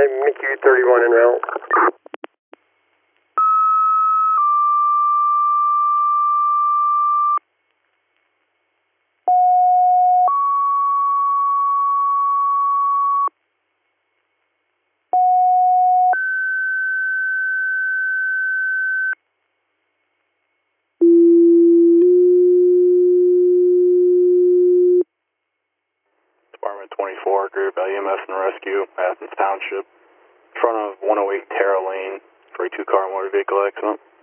MQ 31 en route. Department 24, Group EMS and Rescue, Athens Township, in front of 108 Terra Lane for a 2-car motor vehicle accident.